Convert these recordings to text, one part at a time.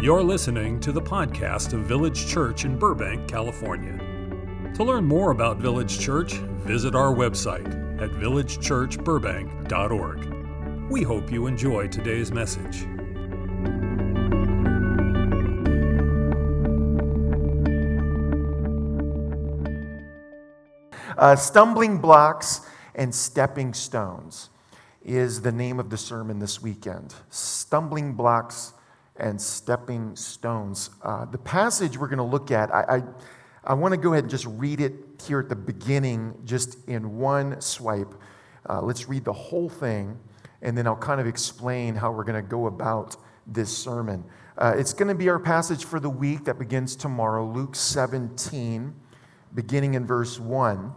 You're listening to the podcast of Village Church in Burbank, California. To learn more about Village Church, visit our website at villagechurchburbank.org. We hope you enjoy today's message. Stumbling blocks and stepping stones is the name of the sermon this weekend. Stumbling blocks and stepping stones. The passage we're going to look at, I want to go ahead and just read it here at the beginning, just in one swipe. Let's read the whole thing, and then I'll kind of explain how we're going to go about this sermon. It's going to be our passage for the week that begins tomorrow, Luke 17, beginning in verse 1.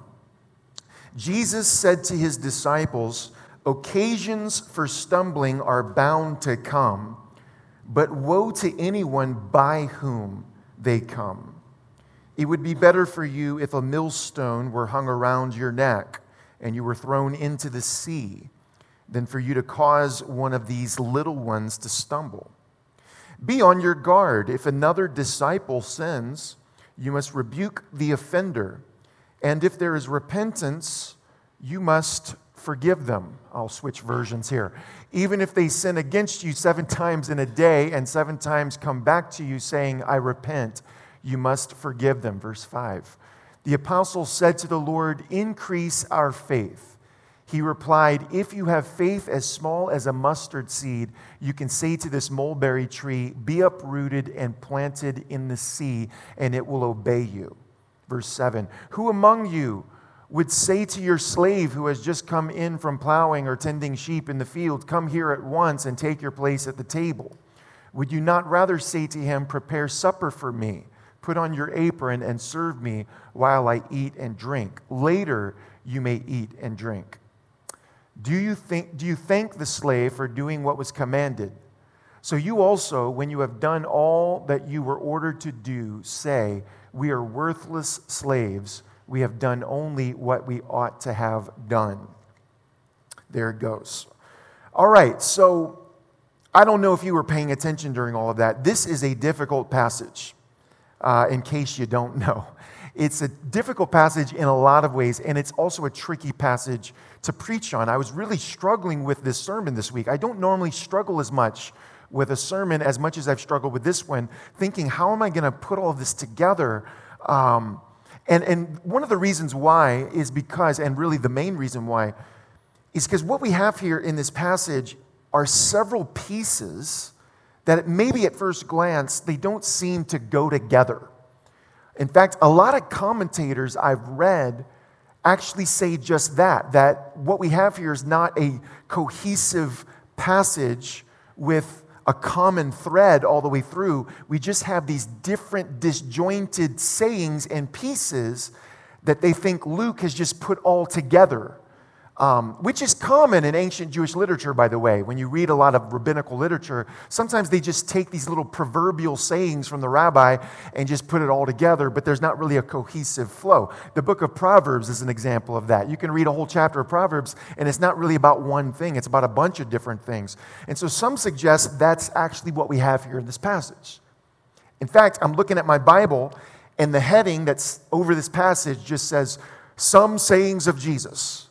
Jesus said to his disciples, "Occasions for stumbling are bound to come, but woe to anyone by whom they come. It would be better for you if a millstone were hung around your neck and you were thrown into the sea than for you to cause one of these little ones to stumble. Be on your guard. If another disciple sins, you must rebuke the offender. And if there is repentance, you must forgive them." I'll switch versions here. "Even if they sin against you 7 times in a day and 7 times come back to you saying, 'I repent,' you must forgive them." Verse 5. The apostle said to the Lord, "Increase our faith." He replied, "If you have faith as small as a mustard seed, you can say to this mulberry tree, 'Be uprooted and planted in the sea,' and it will obey you." Verse 7, "Who among you would say to your slave who has just come in from plowing or tending sheep in the field, 'Come here at once and take your place at the table'? Would you not rather say to him, 'Prepare supper for me, put on your apron and serve me while I eat and drink? Later you may eat and drink'? Do you thank the slave for doing what was commanded? So you also, when you have done all that you were ordered to do, say, 'We are worthless slaves. We have done only what we ought to have done.'" There it goes. All right, so I don't know if you were paying attention during all of that. This is a difficult passage, in case you don't know. It's a difficult passage in a lot of ways, and it's also a tricky passage to preach on. I was really struggling with this sermon this week. I don't normally struggle as much with a sermon as much as I've struggled with this one, thinking, how am I going to put all of this together? And one of the reasons why is because, and really the main reason why, is because what we have here in this passage are several pieces that maybe at first glance, they don't seem to go together. In fact, a lot of commentators I've read actually say just that what we have here is not a cohesive passage with a common thread all the way through. We just have these different disjointed sayings and pieces that they think Luke has just put all together, which is common in ancient Jewish literature, by the way. When you read a lot of rabbinical literature, sometimes they just take these little proverbial sayings from the rabbi and just put it all together, but there's not really a cohesive flow. The book of Proverbs is an example of that. You can read a whole chapter of Proverbs, and it's not really about one thing. It's about a bunch of different things. And so some suggest that's actually what we have here in this passage. In fact, I'm looking at my Bible, and the heading that's over this passage just says, "Some Sayings of Jesus."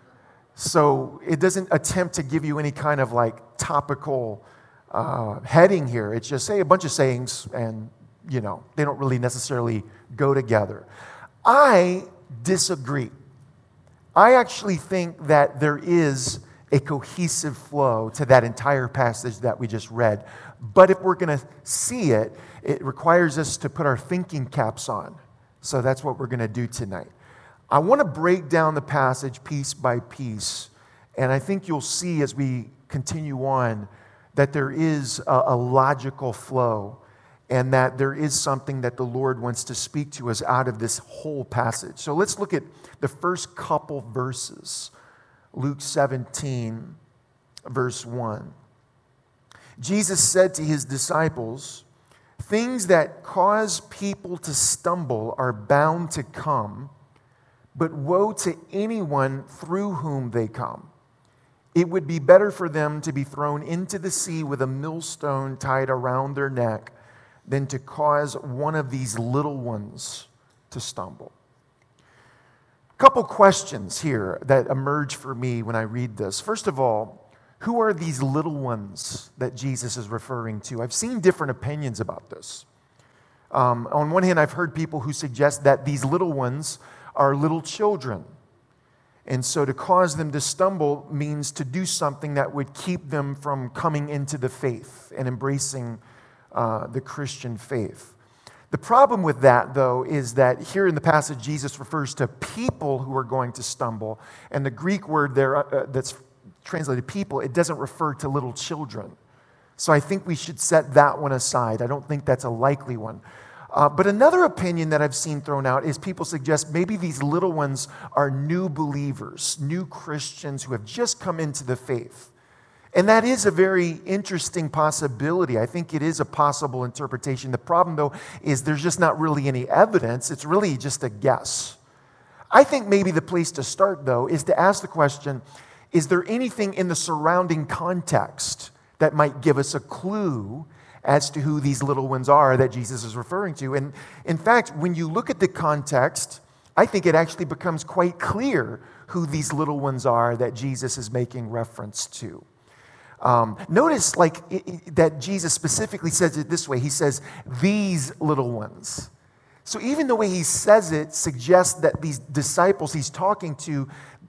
So it doesn't attempt to give you any kind of like topical heading here. It's just say a bunch of sayings, and they don't really necessarily go together. I disagree. I actually think that there is a cohesive flow to that entire passage that we just read. But if we're going to see it, it requires us to put our thinking caps on. So that's what we're going to do tonight. I want to break down the passage piece by piece, and I think you'll see as we continue on that there is a logical flow and that there is something that the Lord wants to speak to us out of this whole passage. So let's look at the first couple verses. Luke 17, verse 1. Jesus said to his disciples, "Things that cause people to stumble are bound to come, but woe to anyone through whom they come. It would be better for them to be thrown into the sea with a millstone tied around their neck than to cause one of these little ones to stumble. A couple questions here that emerge for me when I read this. First of all, who are these little ones that Jesus is referring to? I've seen different opinions about this. On one hand, I've heard people who suggest that these little ones are little children. And so to cause them to stumble means to do something that would keep them from coming into the faith and embracing the Christian faith. The problem with that, though, is that here in the passage, Jesus refers to people who are going to stumble. And the Greek word there that's translated people, it doesn't refer to little children. So I think we should set that one aside. I don't think that's a likely one. But another opinion that I've seen thrown out is people suggest maybe these little ones are new believers, new Christians who have just come into the faith. And that is a very interesting possibility. I think it is a possible interpretation. The problem, though, is there's just not really any evidence. It's really just a guess. I think maybe the place to start, though, is to ask the question, is there anything in the surrounding context that might give us a clue as to who these little ones are that Jesus is referring to? And in fact, when you look at the context, I think it actually becomes quite clear who these little ones are that Jesus is making reference to. Notice that Jesus specifically says it this way. He says, these little ones. So even the way he says it suggests that these disciples he's talking to,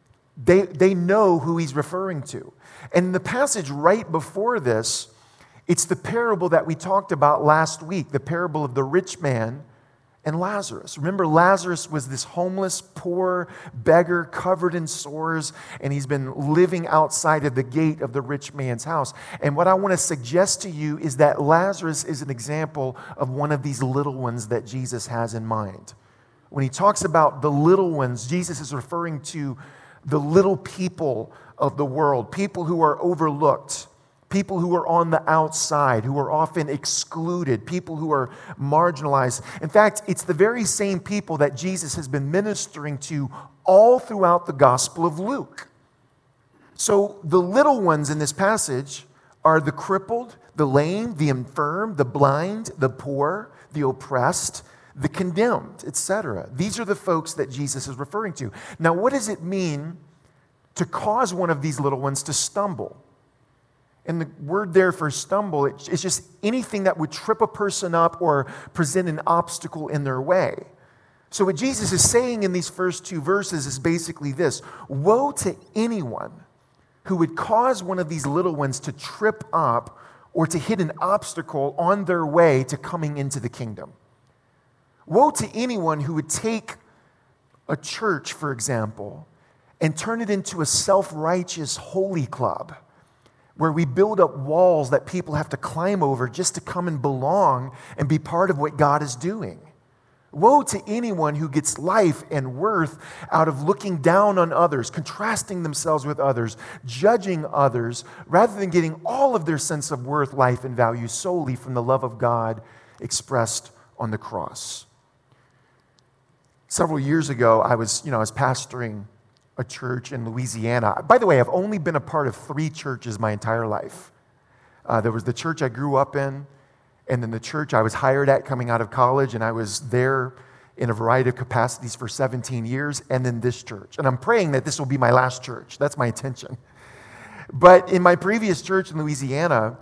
they know who he's referring to. And in the passage right before this, it's the parable that we talked about last week, the parable of the rich man and Lazarus. Remember, Lazarus was this homeless, poor beggar covered in sores, and he's been living outside of the gate of the rich man's house. And what I want to suggest to you is that Lazarus is an example of one of these little ones that Jesus has in mind. When he talks about the little ones, Jesus is referring to the little people of the world, people who are overlooked, people who are on the outside, who are often excluded, people who are marginalized. In fact, it's the very same people that Jesus has been ministering to all throughout the Gospel of Luke. So the little ones in this passage are the crippled, the lame, the infirm, the blind, the poor, the oppressed, the condemned, etc. These are the folks that Jesus is referring to. Now, what does it mean to cause one of these little ones to stumble? And the word there for stumble, it's just anything that would trip a person up or present an obstacle in their way. So what Jesus is saying in these first two verses is basically this: woe to anyone who would cause one of these little ones to trip up or to hit an obstacle on their way to coming into the kingdom. Woe to anyone who would take a church, for example, and turn it into a self-righteous holy club, where we build up walls that people have to climb over just to come and belong and be part of what God is doing. Woe to anyone who gets life and worth out of looking down on others, contrasting themselves with others, judging others, rather than getting all of their sense of worth, life, and value solely from the love of God expressed on the cross. Several years ago, I was pastoring a church in Louisiana. By the way, I've only been a part of 3 churches my entire life. There was the church I grew up in, and then the church I was hired at coming out of college, and I was there in a variety of capacities for 17 years, and then this church. And I'm praying that this will be my last church. That's my intention. But in my previous church in Louisiana,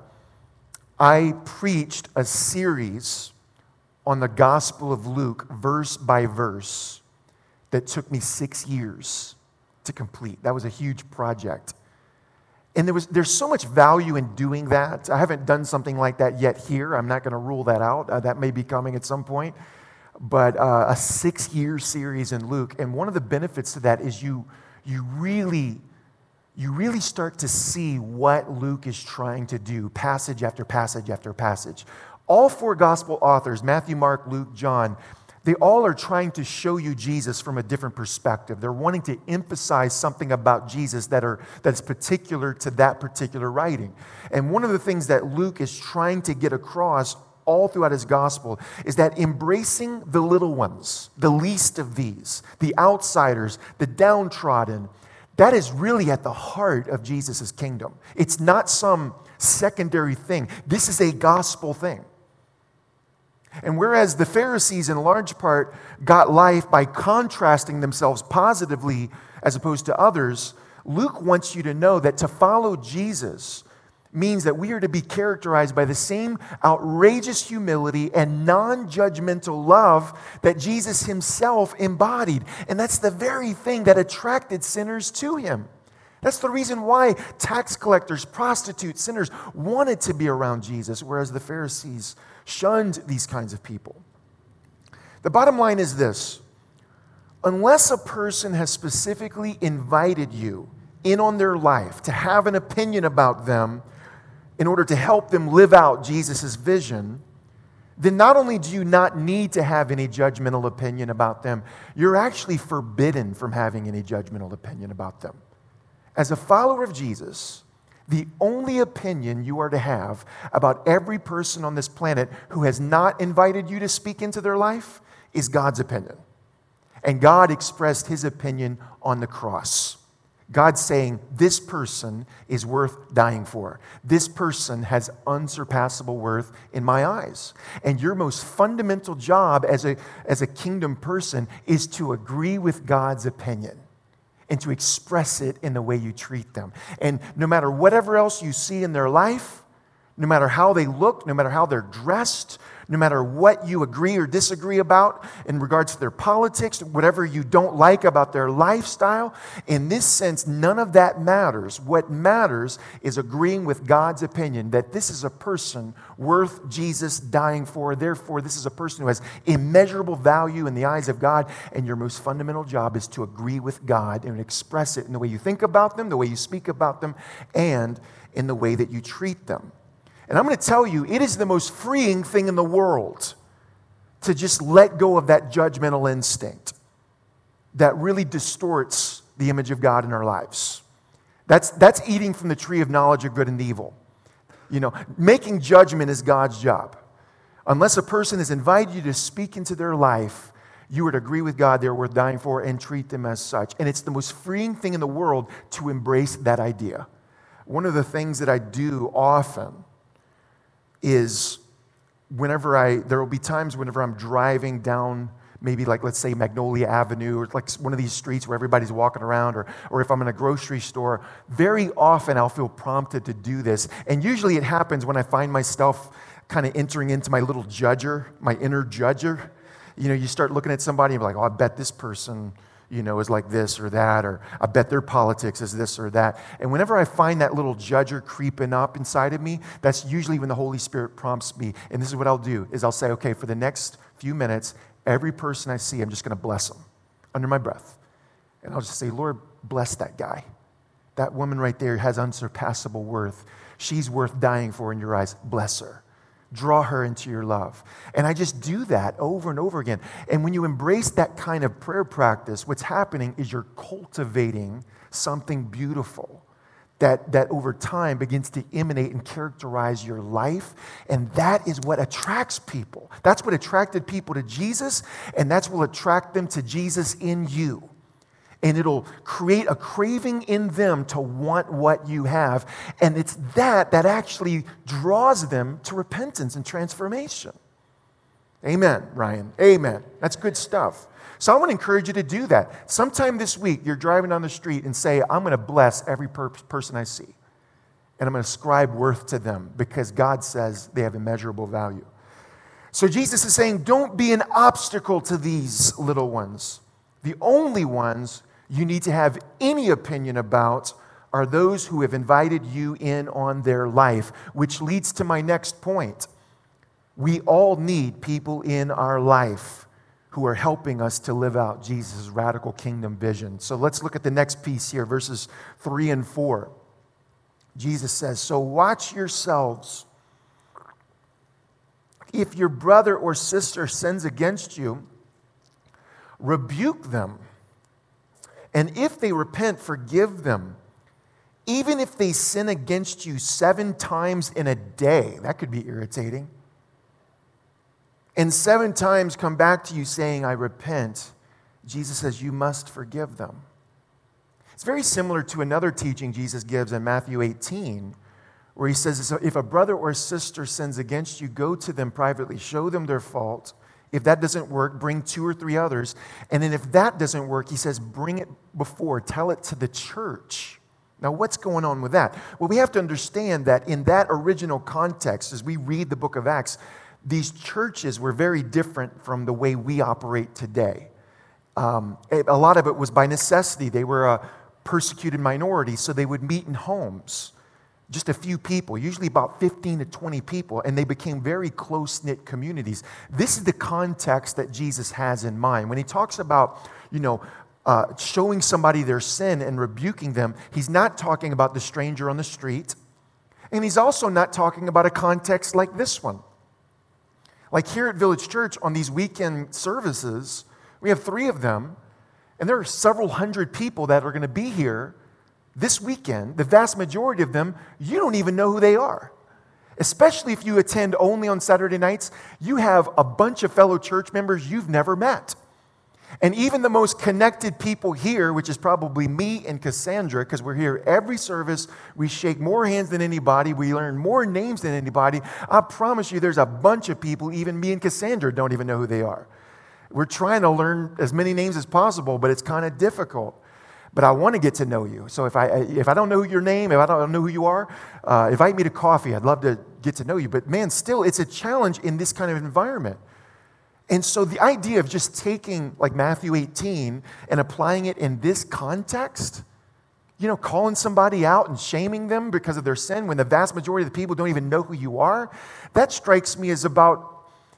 I preached a series on the Gospel of Luke, verse by verse, that took me 6 years to complete. That was a huge project. And there's so much value in doing that. I haven't done something like that yet here. I'm not going to rule that out. That may be coming at some point. But a 6-year series in Luke. And one of the benefits to that is you really start to see what Luke is trying to do, passage after passage after passage. All 4 gospel authors, Matthew, Mark, Luke, John, they all are trying to show you Jesus from a different perspective. They're wanting to emphasize something about Jesus that's particular to that particular writing. And one of the things that Luke is trying to get across all throughout his gospel is that embracing the little ones, the least of these, the outsiders, the downtrodden, that is really at the heart of Jesus' kingdom. It's not some secondary thing. This is a gospel thing. And whereas the Pharisees in large part got life by contrasting themselves positively as opposed to others, Luke wants you to know that to follow Jesus means that we are to be characterized by the same outrageous humility and non-judgmental love that Jesus himself embodied. And that's the very thing that attracted sinners to him. That's the reason why tax collectors, prostitutes, sinners wanted to be around Jesus, whereas the Pharisees shunned these kinds of people. The bottom line is this: unless a person has specifically invited you in on their life to have an opinion about them in order to help them live out Jesus' vision, then not only do you not need to have any judgmental opinion about them, you're actually forbidden from having any judgmental opinion about them. As a follower of Jesus, the only opinion you are to have about every person on this planet who has not invited you to speak into their life is God's opinion. And God expressed his opinion on the cross. God saying, this person is worth dying for. This person has unsurpassable worth in my eyes. And your most fundamental job as a kingdom person is to agree with God's opinion and to express it in the way you treat them. And no matter whatever else you see in their life, no matter how they look, no matter how they're dressed, no matter what you agree or disagree about in regards to their politics, whatever you don't like about their lifestyle, in this sense, none of that matters. What matters is agreeing with God's opinion that this is a person worth Jesus dying for. Therefore, this is a person who has immeasurable value in the eyes of God, and your most fundamental job is to agree with God and express it in the way you think about them, the way you speak about them, and in the way that you treat them. And I'm going to tell you, it is the most freeing thing in the world to just let go of that judgmental instinct that really distorts the image of God in our lives. That's eating from the tree of knowledge of good and evil. You know, making judgment is God's job. Unless a person has invited you to speak into their life, you are to agree with God they're worth dying for and treat them as such. And it's the most freeing thing in the world to embrace that idea. One of the things that I do often is there will be times whenever I'm driving down maybe like, let's say, Magnolia Avenue, or like one of these streets where everybody's walking around, or if I'm in a grocery store, very often I'll feel prompted to do this. And usually it happens when I find myself kind of entering into my little judger, my inner judger. You know, you start looking at somebody and be like, oh, I bet this person, you know, is like this or that, or I bet their politics is this or that. And whenever I find that little judger creeping up inside of me, that's usually when the Holy Spirit prompts me. And this is what I'll do, is I'll say, okay, for the next few minutes, every person I see, I'm just going to bless them under my breath. And I'll just say, Lord, bless that guy. That woman right there has unsurpassable worth. She's worth dying for in your eyes. Bless her. Draw her into your love. And I just do that over and over again. And when you embrace that kind of prayer practice, what's happening is you're cultivating something beautiful that over time begins to emanate and characterize your life. And that is what attracts people. That's what attracted people to Jesus, and that's what will attract them to Jesus in you. And it'll create a craving in them to want what you have. And it's that actually draws them to repentance and transformation. Amen, Ryan. Amen. That's good stuff. So I want to encourage you to do that. Sometime this week, you're driving down the street and say, I'm going to bless every person I see. And I'm going to ascribe worth to them because God says they have immeasurable value. So Jesus is saying, don't be an obstacle to these little ones. The only ones you need to have any opinion about are those who have invited you in on their life, which leads to my next point. We all need people in our life who are helping us to live out Jesus' radical kingdom vision. So let's look at the next piece here, verses 3 and 4. Jesus says, so watch yourselves. If your brother or sister sins against you, rebuke them. And if they repent, forgive them. Even if they sin against you 7 times in a day, that could be irritating. And 7 times come back to you saying, I repent. Jesus says, you must forgive them. It's very similar to another teaching Jesus gives in Matthew 18, where he says, if a brother or sister sins against you, go to them privately, show them their fault. If that doesn't work, bring 2 or 3 others. And then if that doesn't work, he says, bring it before, tell it to the church. Now, what's going on with that? Well, we have to understand that in that original context, as we read the book of Acts, these churches were very different from the way we operate today. A lot of it was by necessity. They were a persecuted minority, so they would meet in homes. Just a few people, usually about 15 to 20 people, and they became very close-knit communities. This is the context that Jesus has in mind. When he talks about, showing somebody their sin and rebuking them, he's not talking about the stranger on the street, and he's also not talking about a context like this one. Like here at Village Church on these weekend services, we have 3 of them, and there are several hundred people that are going to be here this weekend. The vast majority of them, you don't even know who they are. Especially if you attend only on Saturday nights, you have a bunch of fellow church members you've never met. And even the most connected people here, which is probably me and Cassandra, because we're here every service, we shake more hands than anybody, we learn more names than anybody. I promise you there's a bunch of people, even me and Cassandra don't even know who they are. We're trying to learn as many names as possible, but it's kind of difficult. But I want to get to know you. So if I don't know your name, if I don't know who you are, invite me to coffee. I'd love to get to know you. But man, still, it's a challenge in this kind of environment. And so the idea of just taking like Matthew 18 and applying it in this context, calling somebody out and shaming them because of their sin when the vast majority of the people don't even know who you are, that strikes me as about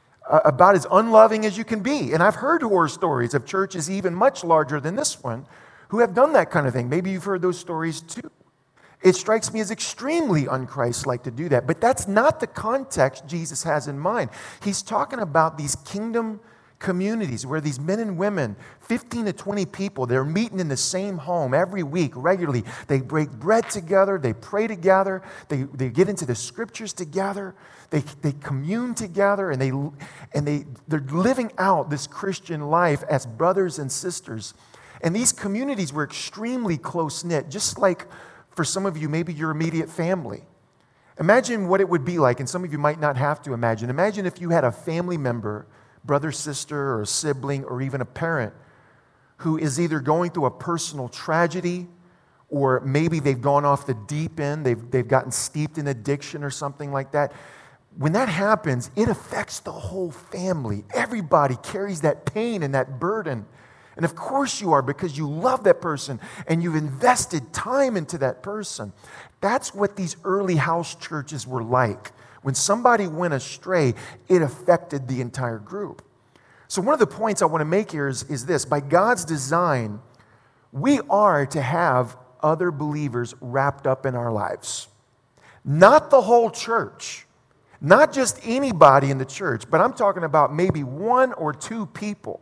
as unloving as you can be. And I've heard horror stories of churches even much larger than this one who have done that kind of thing. Maybe you've heard those stories too. It strikes me as extremely un-Christ-like to do that. But that's not the context Jesus has in mind. He's talking about these kingdom communities where these men and women, 15 to 20 people, they're meeting in the same home every week regularly. They break bread together. They pray together. They get into the scriptures together. They commune together, and they're living out this Christian life as brothers and sisters. And these communities were extremely close-knit, just like for some of you, maybe your immediate family. Imagine what it would be like, and some of you might not have to imagine. Imagine if you had a family member, brother, sister, or a sibling, or even a parent who is either going through a personal tragedy, or maybe they've gone off the deep end, they've gotten steeped in addiction or something like that. When that happens, it affects the whole family. Everybody carries that pain and that burden. And of course you are, because you love that person and you've invested time into that person. That's what these early house churches were like. When somebody went astray, it affected the entire group. So one of the points I want to make here is this. By God's design, we are to have other believers wrapped up in our lives. Not the whole church. Not just anybody in the church, but I'm talking about maybe 1 or 2 people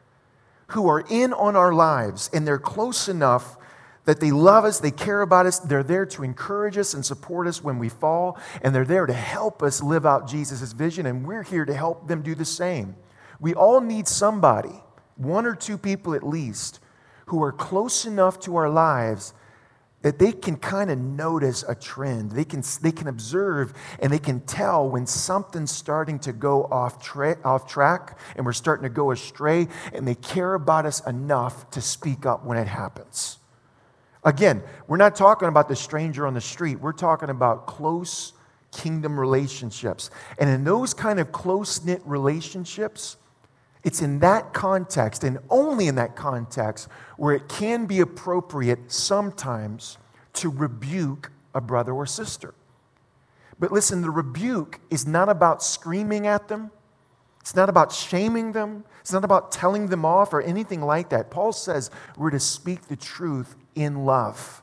who are in on our lives, and they're close enough that they love us, they care about us, they're there to encourage us and support us when we fall, and they're there to help us live out Jesus' vision, and we're here to help them do the same. We all need somebody, 1 or 2 people at least, who are close enough to our lives that they can kind of notice a trend. They can observe, and they can tell when something's starting to go off track and we're starting to go astray, and they care about us enough to speak up when it happens. Again, we're not talking about the stranger on the street. We're talking about close kingdom relationships. And in those kind of close-knit relationships, it's in that context, and only in that context, where it can be appropriate sometimes to rebuke a brother or sister. But listen, the rebuke is not about screaming at them. It's not about shaming them. It's not about telling them off or anything like that. Paul says we're to speak the truth in love.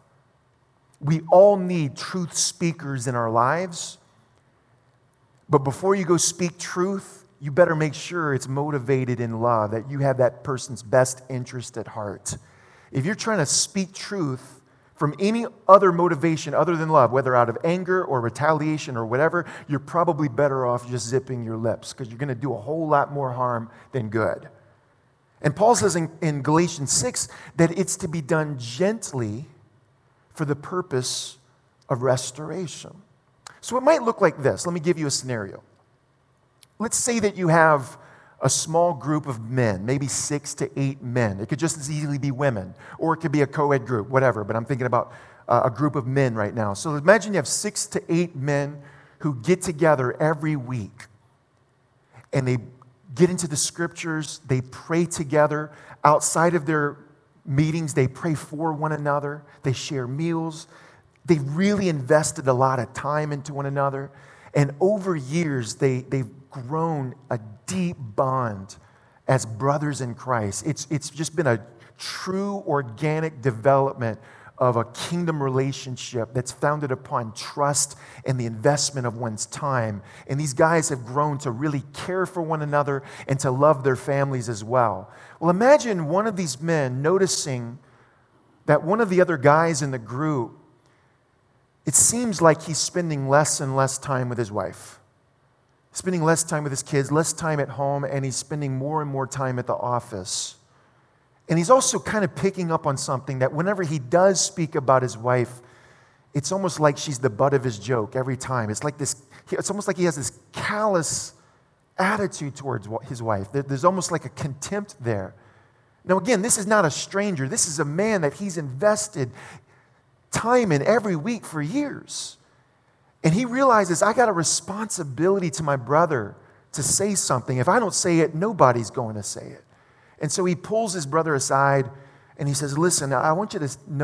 We all need truth speakers in our lives. But before you go speak truth, you better make sure it's motivated in love, that you have that person's best interest at heart. If you're trying to speak truth from any other motivation other than love, whether out of anger or retaliation or whatever, you're probably better off just zipping your lips, because you're going to do a whole lot more harm than good. And Paul says in Galatians 6 that it's to be done gently for the purpose of restoration. So it might look like this. Let me give you a scenario. Let's say that you have a small group of men, maybe 6 to 8 men. It could just as easily be women, or it could be a co-ed group, whatever, but I'm thinking about a group of men right now. So imagine you have 6 to 8 men who get together every week, and they get into the scriptures, they pray together. Outside of their meetings, they pray for one another, they share meals. They really invested a lot of time into one another. And over years, they've grown a deep bond as brothers in Christ. It's just been a true organic development of a kingdom relationship that's founded upon trust and the investment of one's time. And these guys have grown to really care for one another and to love their families as well. Well, imagine one of these men noticing that one of the other guys in the group, it seems like he's spending less and less time with his wife, spending less time with his kids, less time at home, and he's spending more and more time at the office. And he's also kind of picking up on something that whenever he does speak about his wife, it's almost like she's the butt of his joke every time. It's like this, it's almost like he has this callous attitude towards his wife. There's almost like a contempt there. Now, again, this is not a stranger. This is a man that he's invested time in every week for years. And he realizes, I got a responsibility to my brother to say something. If I don't say it, nobody's going to say it. And so he pulls his brother aside and he says, listen, I want you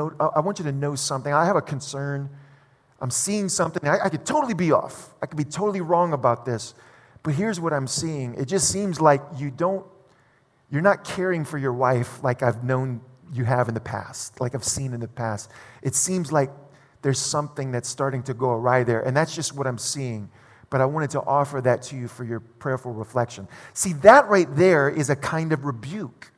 to know something. I have a concern. I'm seeing something. I could totally be off. I could be totally wrong about this. But here's what I'm seeing. It just seems like you're not caring for your wife like I've known you have in the past, like I've seen in the past. It seems like there's something that's starting to go awry there, and that's just what I'm seeing. But I wanted to offer that to you for your prayerful reflection. See, that right there is a kind of rebuke.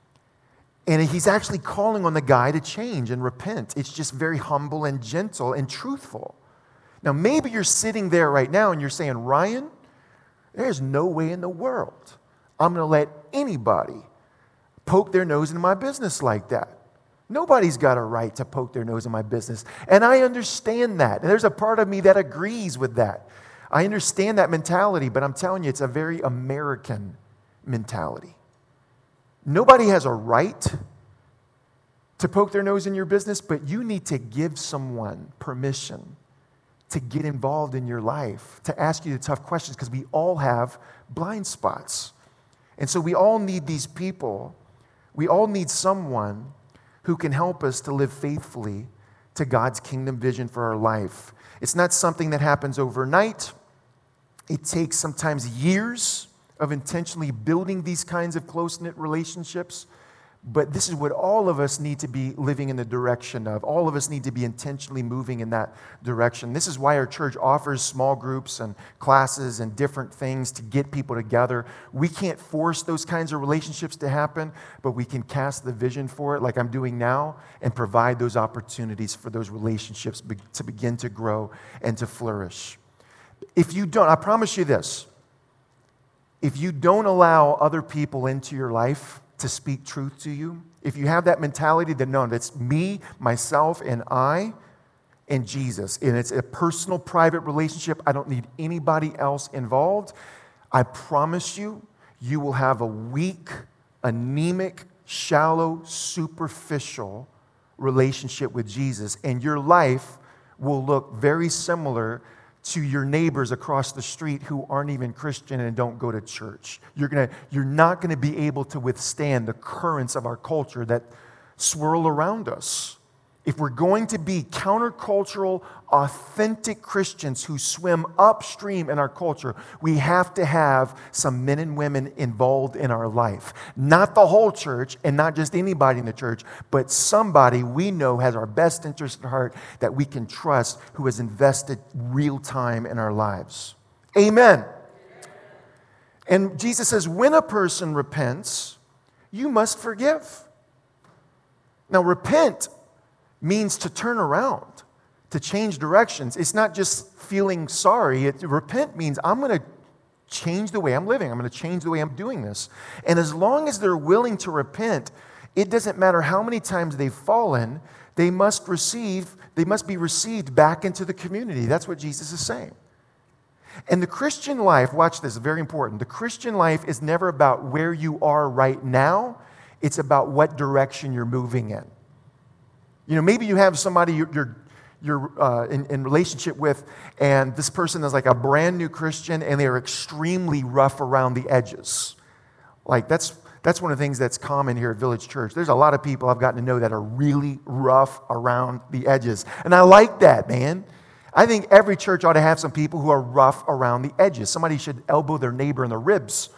And he's actually calling on the guy to change and repent. It's just very humble and gentle and truthful. Now, maybe you're sitting there right now and you're saying, Ryan, there's no way in the world I'm going to let anybody poke their nose into my business like that. Nobody's got a right to poke their nose in my business. And I understand that. And there's a part of me that agrees with that. I understand that mentality, but I'm telling you, it's a very American mentality. Nobody has a right to poke their nose in your business, but you need to give someone permission to get involved in your life, to ask you the tough questions, because we all have blind spots. And so we all need these people. We all need someone who can help us to live faithfully to God's kingdom vision for our life. It's not something that happens overnight. It takes sometimes years of intentionally building these kinds of close-knit relationships. But this is what all of us need to be living in the direction of. All of us need to be intentionally moving in that direction. This is why our church offers small groups and classes and different things to get people together. We can't force those kinds of relationships to happen, but we can cast the vision for it like I'm doing now and provide those opportunities for those relationships to begin to grow and to flourish. If you don't, I promise you this, if you don't allow other people into your life to speak truth to you, if you have that mentality that no, that's me, myself, and I, and Jesus, and it's a personal, private relationship, I don't need anybody else involved, I promise you, you will have a weak, anemic, shallow, superficial relationship with Jesus, and your life will look very similar to your neighbors across the street who aren't even Christian and don't go to church. You're not going to be able to withstand the currents of our culture that swirl around us. If we're going to be countercultural, authentic Christians who swim upstream in our culture, we have to have some men and women involved in our life. Not the whole church and not just anybody in the church, but somebody we know has our best interest at heart that we can trust, who has invested real time in our lives. Amen. And Jesus says, when a person repents, you must forgive. Now, repent means to turn around, to change directions. It's not just feeling sorry. Repent means I'm going to change the way I'm living. I'm going to change the way I'm doing this. And as long as they're willing to repent, it doesn't matter how many times they've fallen, they must be received back into the community. That's what Jesus is saying. And the Christian life, watch this, very important. The Christian life is never about where you are right now. It's about what direction you're moving in. You know, maybe you have somebody you're in relationship with, and this person is like a brand new Christian, and they're extremely rough around the edges. Like that's one of the things that's common here at Village Church. There's a lot of people I've gotten to know that are really rough around the edges. And I like that, man. I think every church ought to have some people who are rough around the edges. Somebody should elbow their neighbor in the ribs.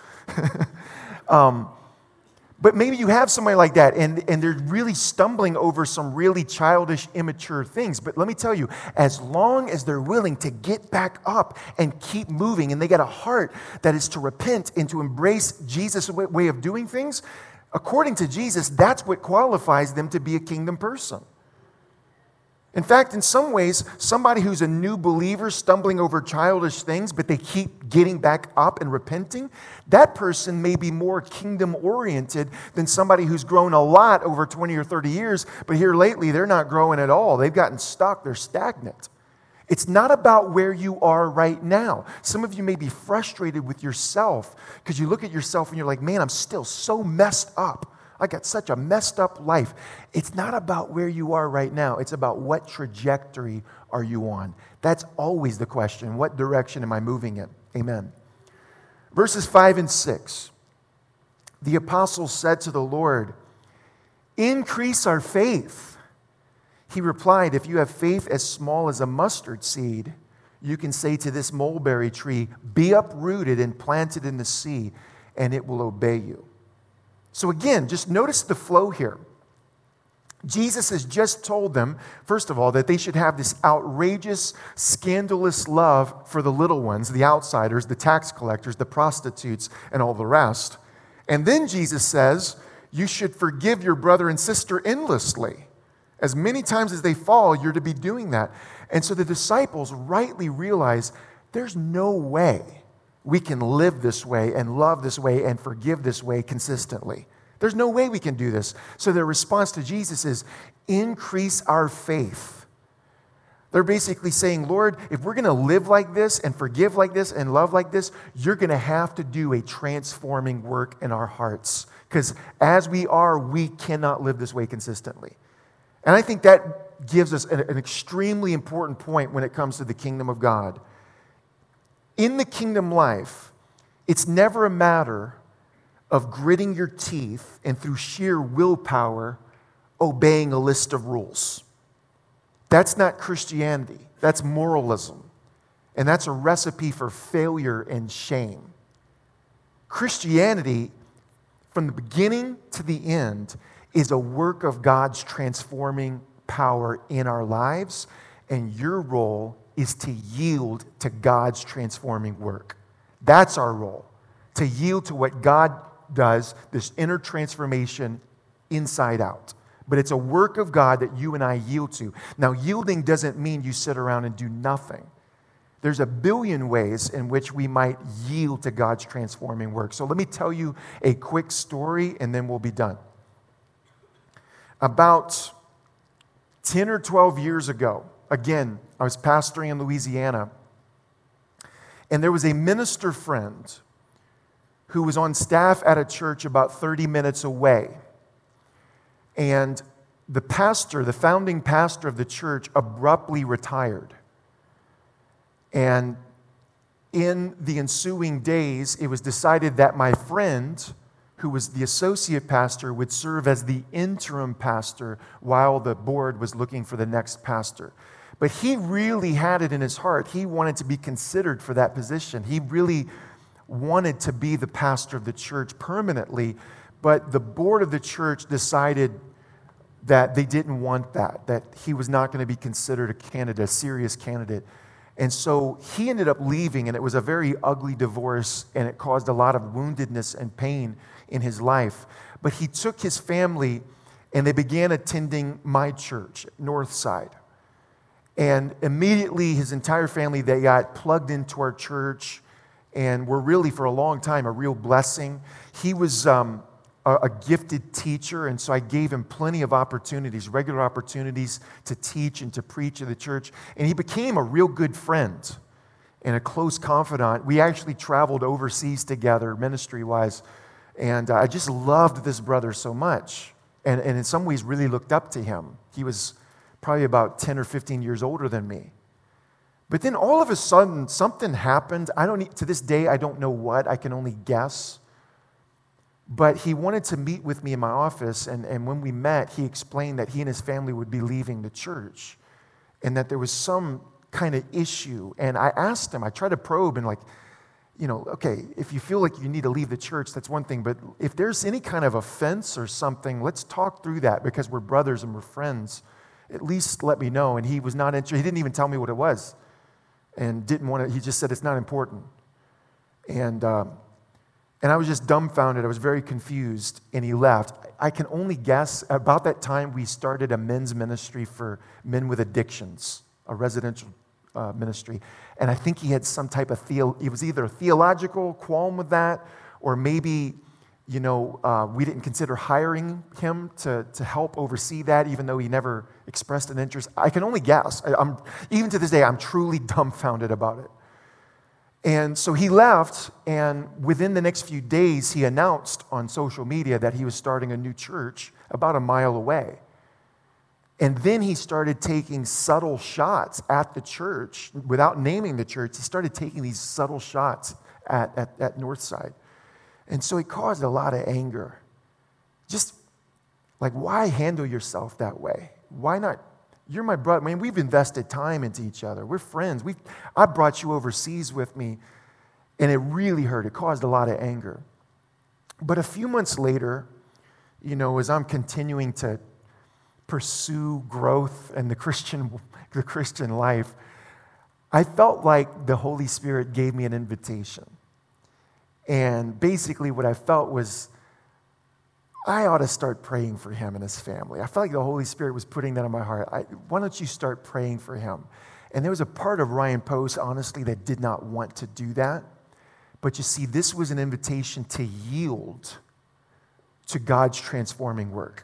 But maybe you have somebody like that, and they're really stumbling over some really childish, immature things. But let me tell you, as long as they're willing to get back up and keep moving, and they got a heart that is to repent and to embrace Jesus' way of doing things, according to Jesus, that's what qualifies them to be a kingdom person. In fact, in some ways, somebody who's a new believer stumbling over childish things, but they keep getting back up and repenting, that person may be more kingdom-oriented than somebody who's grown a lot over 20 or 30 years, but here lately, they're not growing at all. They've gotten stuck. They're stagnant. It's not about where you are right now. Some of you may be frustrated with yourself because you look at yourself and you're like, man, I'm still so messed up. I got such a messed up life. It's not about where you are right now. It's about what trajectory are you on. That's always the question. What direction am I moving in? Amen. Verses 5 and 6. The apostles said to the Lord, increase our faith. He replied, if you have faith as small as a mustard seed, you can say to this mulberry tree, be uprooted and planted in the sea, and it will obey you. So again, just notice the flow here. Jesus has just told them, first of all, that they should have this outrageous, scandalous love for the little ones, the outsiders, the tax collectors, the prostitutes, and all the rest. And then Jesus says, you should forgive your brother and sister endlessly. As many times as they fall, you're to be doing that. And so the disciples rightly realize there's no way we can live this way and love this way and forgive this way consistently. There's no way we can do this. So their response to Jesus is, increase our faith. They're basically saying, Lord, if we're going to live like this and forgive like this and love like this, you're going to have to do a transforming work in our hearts. Because as we are, we cannot live this way consistently. And I think that gives us an extremely important point when it comes to the kingdom of God. In the kingdom life, it's never a matter of gritting your teeth and through sheer willpower obeying a list of rules. That's not Christianity. That's moralism. And that's a recipe for failure and shame. Christianity, from the beginning to the end, is a work of God's transforming power in our lives, and your role is to yield to God's transforming work. That's our role, to yield to what God does, this inner transformation inside out. But it's a work of God that you and I yield to. Now, yielding doesn't mean you sit around and do nothing. There's a billion ways in which we might yield to God's transforming work. So let me tell you a quick story, and then we'll be done. About 10 or 12 years ago, again, I was pastoring in Louisiana, and there was a minister friend who was on staff at a church about 30 minutes away. And the pastor, the founding pastor of the church, abruptly retired. And in the ensuing days, it was decided that my friend, who was the associate pastor, would serve as the interim pastor while the board was looking for the next pastor. But he really had it in his heart. He wanted to be considered for that position. He really wanted to be the pastor of the church permanently, but the board of the church decided that they didn't want that he was not going to be considered a candidate, a serious candidate. And so he ended up leaving, and it was a very ugly divorce, and it caused a lot of woundedness and pain in his life. But he took his family, and they began attending my church, Northside. And immediately, his entire family, they got plugged into our church and were really, for a long time, a real blessing. He was a gifted teacher, and so I gave him plenty of opportunities, regular opportunities to teach and to preach in the church. And he became a real good friend and a close confidant. We actually traveled overseas together, ministry-wise, and I just loved this brother so much, and in some ways really looked up to him. He was probably about 10 or 15 years older than me. But then all of a sudden, something happened. To this day, I don't know what. I can only guess. But he wanted to meet with me in my office, and when we met, he explained that he and his family would be leaving the church and that there was some kind of issue. And I asked him, I tried to probe and okay, if you feel like you need to leave the church, that's one thing, but if there's any kind of offense or something, let's talk through that because we're brothers and we're friends. At least let me know. And he was not interested. He didn't even tell me what it was and didn't want to. He just said, it's not important. And I was just dumbfounded. I was very confused, and he left. I can only guess, about that time, we started a men's ministry for men with addictions, a residential ministry. And I think he had some type of it was either a theological qualm with that, or maybe, we didn't consider hiring him to help oversee that, even though he never expressed an interest. I can only guess. Even to this day, I'm truly dumbfounded about it. And so he left, and within the next few days, he announced on social media that he was starting a new church about a mile away. And then he started taking subtle shots at the church without naming the church. He started taking these subtle shots at Northside. And so it caused a lot of anger. Just like, why handle yourself that way? Why not? You're my brother. I mean, we've invested time into each other. We're friends. I brought you overseas with me, and it really hurt. It caused a lot of anger. But a few months later, as I'm continuing to pursue growth and the Christian life, I felt like the Holy Spirit gave me an invitation. And basically what I felt was, I ought to start praying for him and his family. I felt like the Holy Spirit was putting that on my heart. Why don't you start praying for him? And there was a part of Ryan Post, honestly, that did not want to do that. But you see, this was an invitation to yield to God's transforming work.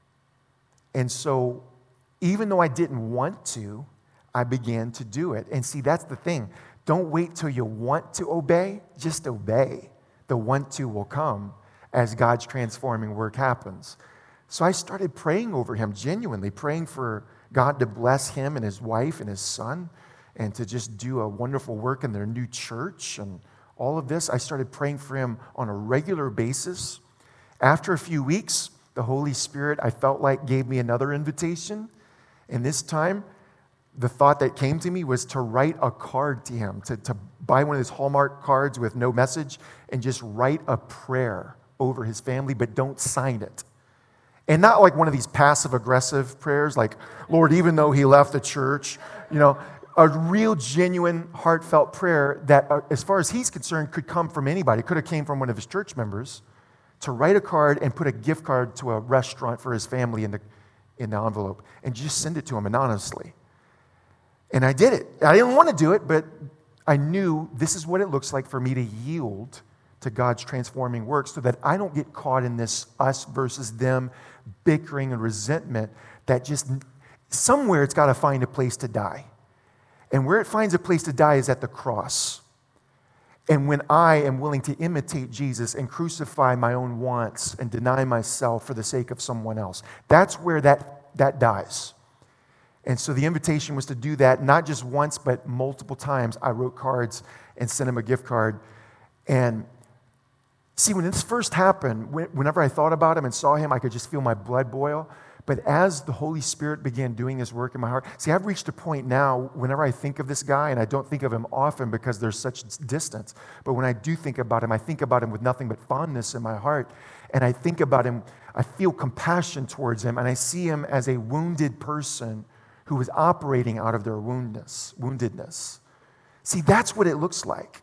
And so, even though I didn't want to, I began to do it. And see, that's the thing. Don't wait till you want to obey. Just obey. The want to will come as God's transforming work happens. So I started praying over him, genuinely praying for God to bless him and his wife and his son and to just do a wonderful work in their new church and all of this. I started praying for him on a regular basis. After a few weeks, the Holy Spirit, I felt like, gave me another invitation. And this time, the thought that came to me was to write a card to him, to buy one of those Hallmark cards with no message and just write a prayer over his family, but don't sign it. And not like one of these passive-aggressive prayers, like, Lord, even though he left the church, a real, genuine, heartfelt prayer that, as far as he's concerned, could come from anybody. It could have came from one of his church members, to write a card and put a gift card to a restaurant for his family in the envelope and just send it to him anonymously. And I did it. I didn't want to do it, but I knew this is what it looks like for me to yield to God's transforming work so that I don't get caught in this us versus them bickering and resentment that just somewhere it's got to find a place to die. And where it finds a place to die is at the cross. And when I am willing to imitate Jesus and crucify my own wants and deny myself for the sake of someone else, that's where that dies. And so the invitation was to do that, not just once, but multiple times. I wrote cards and sent him a gift card. And see, when this first happened, whenever I thought about him and saw him, I could just feel my blood boil. But as the Holy Spirit began doing his work in my heart, see, I've reached a point now, whenever I think of this guy, and I don't think of him often because there's such distance, but when I do think about him, I think about him with nothing but fondness in my heart. And I think about him, I feel compassion towards him, and I see him as a wounded person who is operating out of their woundedness. See, that's what it looks like.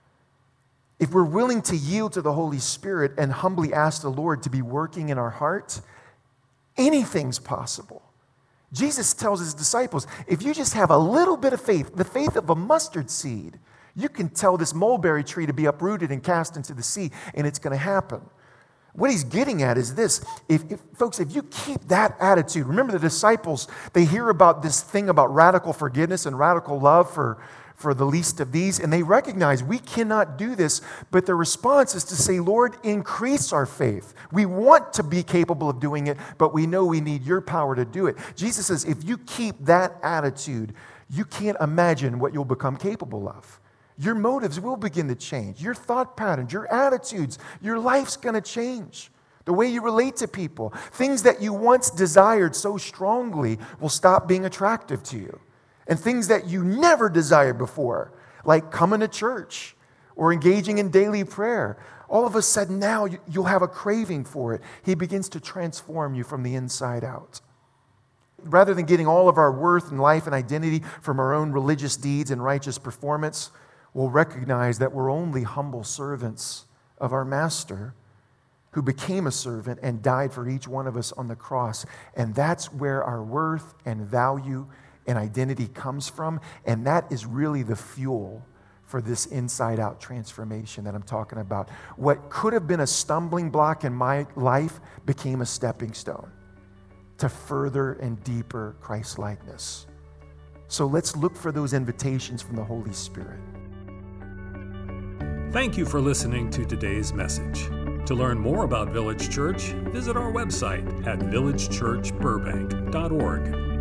If we're willing to yield to the Holy Spirit and humbly ask the Lord to be working in our heart, anything's possible. Jesus tells his disciples, if you just have a little bit of faith, the faith of a mustard seed, you can tell this mulberry tree to be uprooted and cast into the sea, and it's going to happen. What he's getting at is this. Folks, if you keep that attitude, remember the disciples, they hear about this thing about radical forgiveness and radical love for the least of these, and they recognize we cannot do this, but the response is to say, Lord, increase our faith. We want to be capable of doing it, but we know we need your power to do it. Jesus says, if you keep that attitude, you can't imagine what you'll become capable of. Your motives will begin to change. Your thought patterns, your attitudes, your life's going to change. The way you relate to people. Things that you once desired so strongly will stop being attractive to you. And things that you never desired before, like coming to church or engaging in daily prayer, all of a sudden now you'll have a craving for it. He begins to transform you from the inside out. Rather than getting all of our worth and life and identity from our own religious deeds and righteous performance, we'll recognize that we're only humble servants of our Master who became a servant and died for each one of us on the cross. And that's where our worth and value and identity comes from. And that is really the fuel for this inside-out transformation that I'm talking about. What could have been a stumbling block in my life became a stepping stone to further and deeper Christ-likeness. So let's look for those invitations from the Holy Spirit. Thank you for listening to today's message. To learn more about Village Church, visit our website at villagechurchburbank.org.